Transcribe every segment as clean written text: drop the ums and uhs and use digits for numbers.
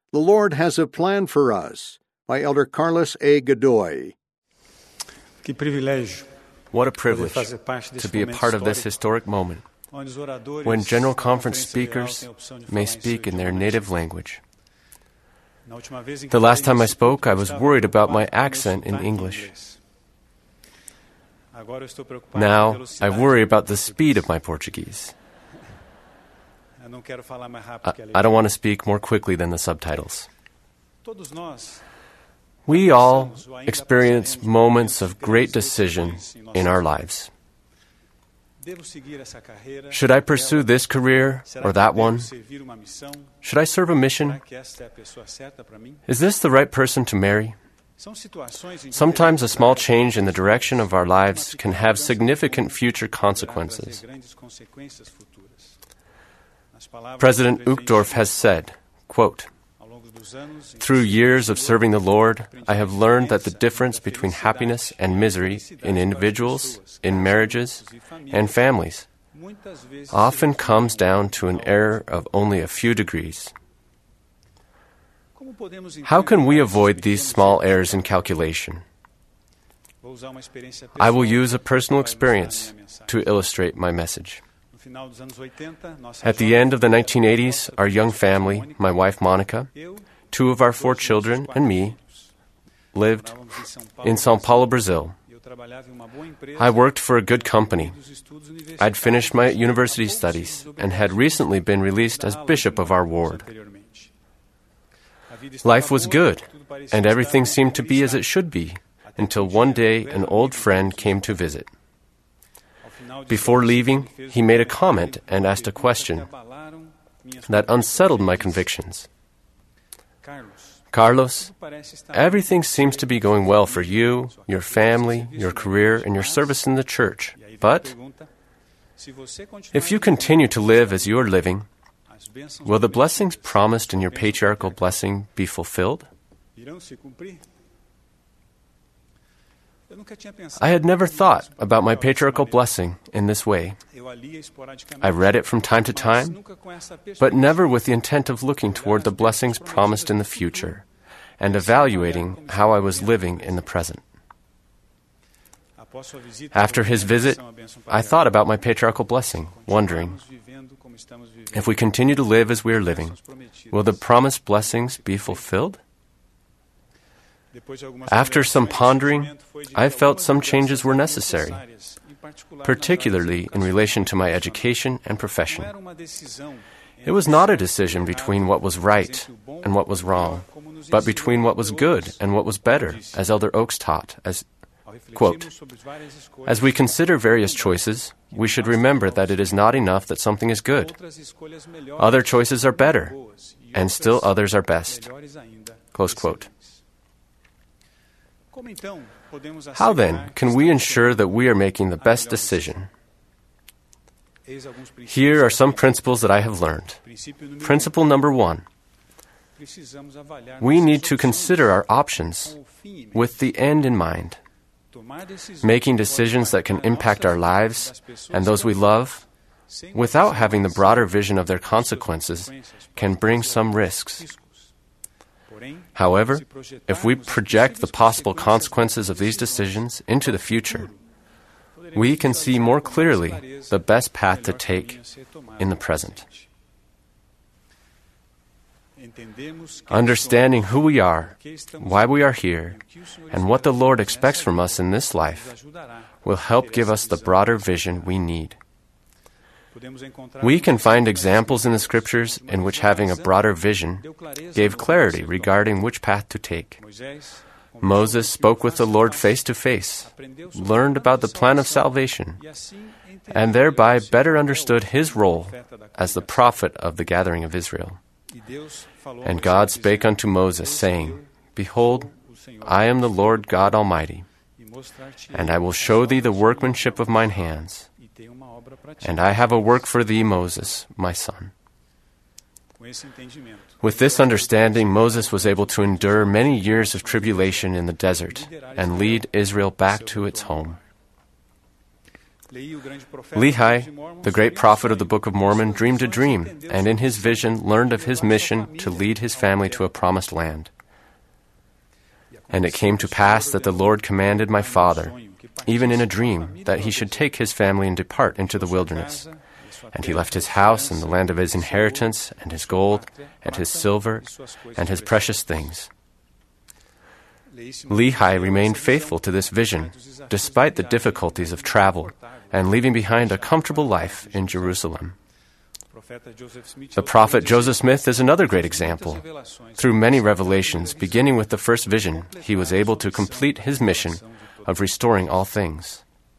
The Lord Has a Plan for Us, by Elder Carlos A. Godoy. What a privilege to be a part of this historic moment when General Conference speakers may speak in their native language. The last time I spoke, I was worried about my accent in English. Now, I worry about the speed of my Portuguese. I don't want to speak more quickly than the subtitles. We all experience moments of great decision in our lives. Should I pursue this career or that one? Should I serve a mission? Is this the right person to marry? Sometimes a small change in the direction of our lives can have significant future consequences. President Uchtdorf has said, quote, "Through years of serving the Lord, I have learned that the difference between happiness and misery in individuals, in marriages, and families often comes down to an error of only a few degrees." How can we avoid these small errors in calculation? I will use a personal experience to illustrate my message. At the end of the 1980s, our young family, my wife Monica, 2 of our 4 children, and me, lived in São Paulo, Brazil. I worked for a good company. I'd finished my university studies and had recently been released as bishop of our ward. Life was good, and everything seemed to be as it should be, until one day an old friend came to visit. Before leaving, he made a comment and asked a question that unsettled my convictions. "Carlos, everything seems to be going well for you, your family, your career, and your service in the church. But if you continue to live as you are living, will the blessings promised in your patriarchal blessing be fulfilled?" I had never thought about my patriarchal blessing in this way. I read it from time to time, but never with the intent of looking toward the blessings promised in the future and evaluating how I was living in the present. After his visit, I thought about my patriarchal blessing, wondering, if we continue to live as we are living, will the promised blessings be fulfilled? After some pondering, I felt some changes were necessary, particularly in relation to my education and profession. It was not a decision between what was right and what was wrong, but between what was good and what was better, as Elder Oaks taught, as, quote, "As we consider various choices, we should remember that it is not enough that something is good. Other choices are better, and still others are best." Close quote. How then can we ensure that we are making the best decision? Here are some principles that I have learned. Principle number 1. We need to consider our options with the end in mind. Making decisions that can impact our lives and those we love without having the broader vision of their consequences can bring some risks. However, if we project the possible consequences of these decisions into the future, we can see more clearly the best path to take in the present. Understanding who we are, why we are here, and what the Lord expects from us in this life will help give us the broader vision we need. We can find examples in the Scriptures in which having a broader vision gave clarity regarding which path to take. Moses spoke with the Lord face to face, learned about the plan of salvation, and thereby better understood his role as the prophet of the gathering of Israel. And God spake unto Moses, saying, "Behold, I am the Lord God Almighty, and I will show thee the workmanship of mine hands. And I have a work for thee, Moses, my son." With this understanding, Moses was able to endure many years of tribulation in the desert and lead Israel back to its home. Lehi, the great prophet of the Book of Mormon, dreamed a dream, and in his vision learned of his mission to lead his family to a promised land. And it came to pass that the Lord commanded my father, even in a dream, that he should take his family and depart into the wilderness. And he left his house and the land of his inheritance, and his gold, and his silver, and his precious things. Lehi remained faithful to this vision, despite the difficulties of travel, and leaving behind a comfortable life in Jerusalem. The prophet Joseph Smith is another great example. Through many revelations, beginning with the first vision, he was able to complete his mission of restoring all things.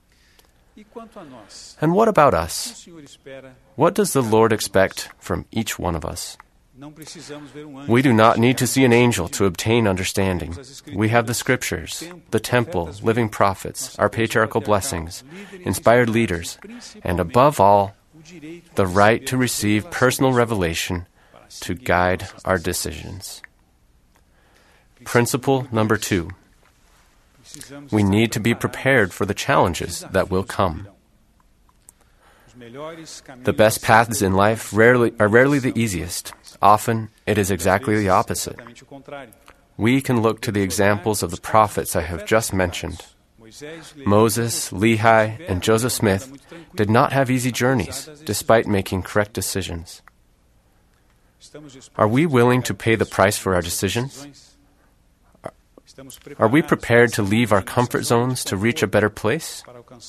And what about us? What does the Lord expect from each one of us? We do not need to see an angel to obtain understanding. We have the Scriptures, the temple, living prophets, our patriarchal blessings, inspired leaders, and above all, the right to receive personal revelation to guide our decisions. Principle number 2. We need to be prepared for the challenges that will come. The best paths in life are rarely the easiest. Often, it is exactly the opposite. We can look to the examples of the prophets I have just mentioned. Moses, Lehi, and Joseph Smith did not have easy journeys, despite making correct decisions. Are we willing to pay the price for our decisions? Are we prepared to leave our comfort zones to reach a better place?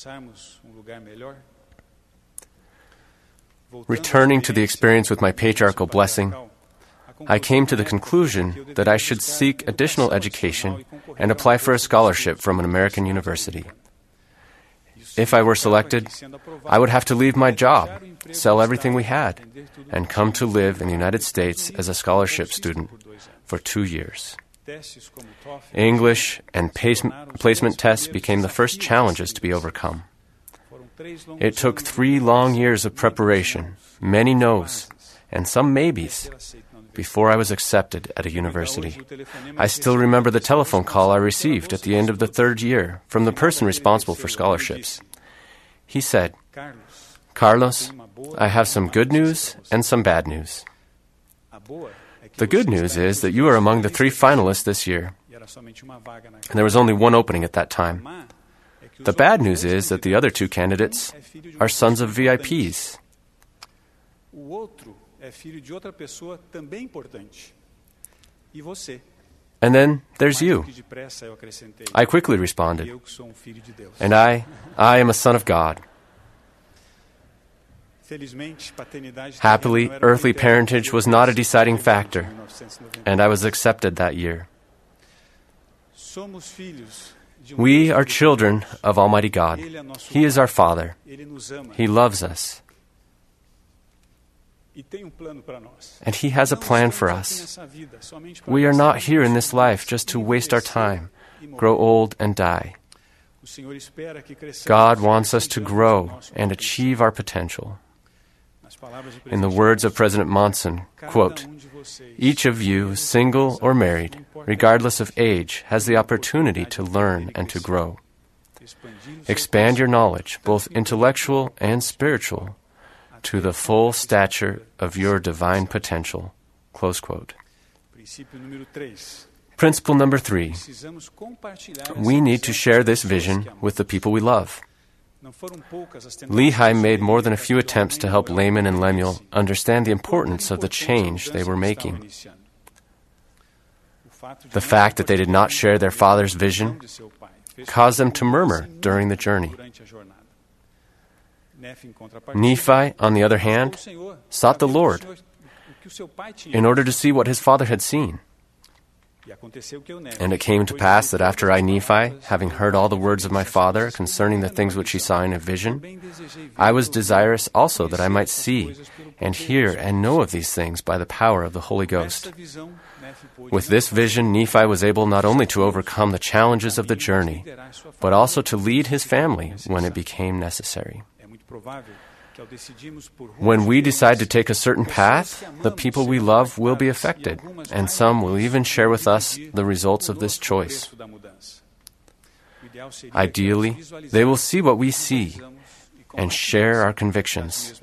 Returning to the experience with my patriarchal blessing, I came to the conclusion that I should seek additional education and apply for a scholarship from an American university. If I were selected, I would have to leave my job, sell everything we had, and come to live in the United States as a scholarship student for 2 years. English and placement tests became the first challenges to be overcome. It took 3 long years of preparation, many no's, and some maybes, before I was accepted at a university. I still remember the telephone call I received at the end of the 3rd year from the person responsible for scholarships. He said, "Carlos, I have some good news and some bad news. The good news is that you are among the 3 finalists this year, and there was only 1 opening at that time. The bad news is that the other 2 candidates are sons of VIPs. And then there's you." I quickly responded, "And I am a son of God." Happily, earthly parentage was not a deciding factor, and I was accepted that year. We are children of Almighty God. He is our Father. He loves us. And He has a plan for us. We are not here in this life just to waste our time, grow old, and die. God wants us to grow and achieve our potential. In the words of President Monson, quote, "Each of you, single or married, regardless of age, has the opportunity to learn and to grow. Expand your knowledge, both intellectual and spiritual, to the full stature of your divine potential." Close quote. Principle number 3. We need to share this vision with the people we love. Lehi made more than a few attempts to help Laman and Lemuel understand the importance of the change they were making. The fact that they did not share their father's vision caused them to murmur during the journey. Nephi, on the other hand, sought the Lord in order to see what his father had seen. And it came to pass that after I, Nephi, having heard all the words of my father concerning the things which he saw in a vision, I was desirous also that I might see and hear and know of these things by the power of the Holy Ghost. With this vision, Nephi was able not only to overcome the challenges of the journey, but also to lead his family when it became necessary. When we decide to take a certain path, the people we love will be affected, and some will even share with us the results of this choice. Ideally, they will see what we see and share our convictions.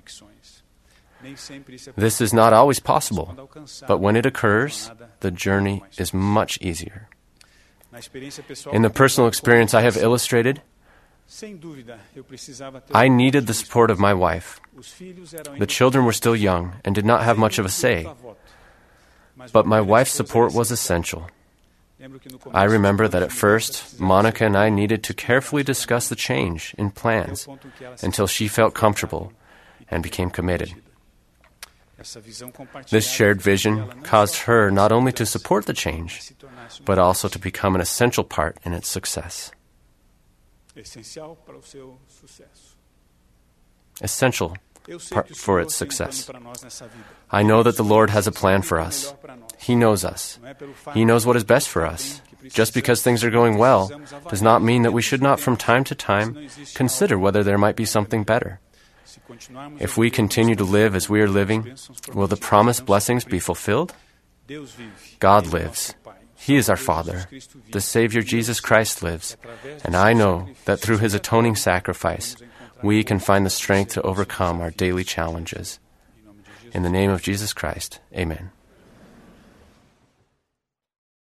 This is not always possible, but when it occurs, the journey is much easier. In the personal experience I have illustrated, I needed the support of my wife. The children were still young and did not have much of a say, but my wife's support was essential. I remember that at first, Monica and I needed to carefully discuss the change in plans until she felt comfortable and became committed. This shared vision caused her not only to support the change, but also to become an essential part in its success. Essential part for its success. I know that the Lord has a plan for us. He knows us. He knows what is best for us. Just because things are going well does not mean that we should not from time to time consider whether there might be something better. If we continue to live as we are living, will the promised blessings be fulfilled? God lives. He is our Father. The Savior Jesus Christ lives. And I know that through His atoning sacrifice, we can find the strength to overcome our daily challenges. In the name of Jesus Christ, amen.